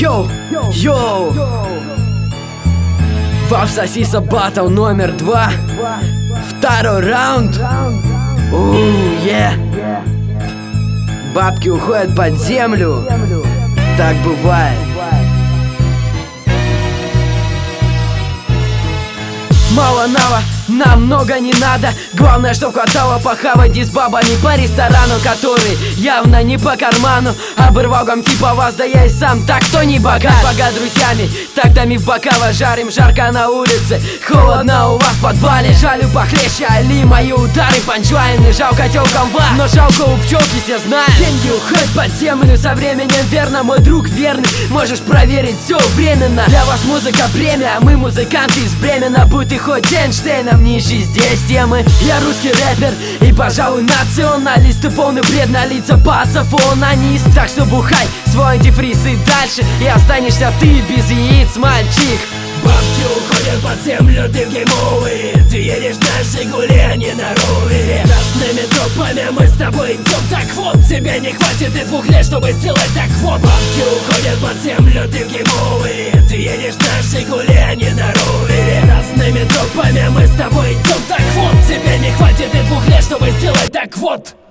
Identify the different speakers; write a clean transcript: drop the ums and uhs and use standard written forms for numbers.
Speaker 1: Йоу, йоу. Вав Сосиса батл номер 2. Второй раунд. Бабки уходят под землю. Так бывает. Мало нава, нам много не надо. Главное, что хватало похавать и с бабами по ресторану, который явно не по карману. Обырвалком типа вас, да я и сам так, кто не богат. Богат друзьями, тактами в бокала жарим. Жарко на улице, холодно у вас в подвале. Жалю похлеще Али, мои удары, панчлайны. Жалко тёлкам вас, но жалко у пчелки, все знают. Деньги уходят под землю, со временем верно, мой друг верный. Можешь проверить, все временно. Для вас музыка премия, мы музыканты из Бремена. Будь ты хоть Эйнштейном, не ищи здесь темы. Я русский рэпер и, пожалуй, националист. Ты полный бред на лица пацов, онанист. Так что бухай свой антифриз и дальше, и останешься ты без яиц, мальчик.
Speaker 2: Бабки уходят под землю, ты в геймовые. Ты едешь на Жигуле, а не на ровере. Разными тропами мы с тобой идем. Так вот, тебе не хватит и 2 лет, чтобы сделать так вот. Бабки уходят под землю, ты в геймовые. Ты едешь на Жигуле, а не на ровере. Разными тропами мы с тобой идем. Так вот, тебе не хватит и 2 лет, чтобы сделать так вот.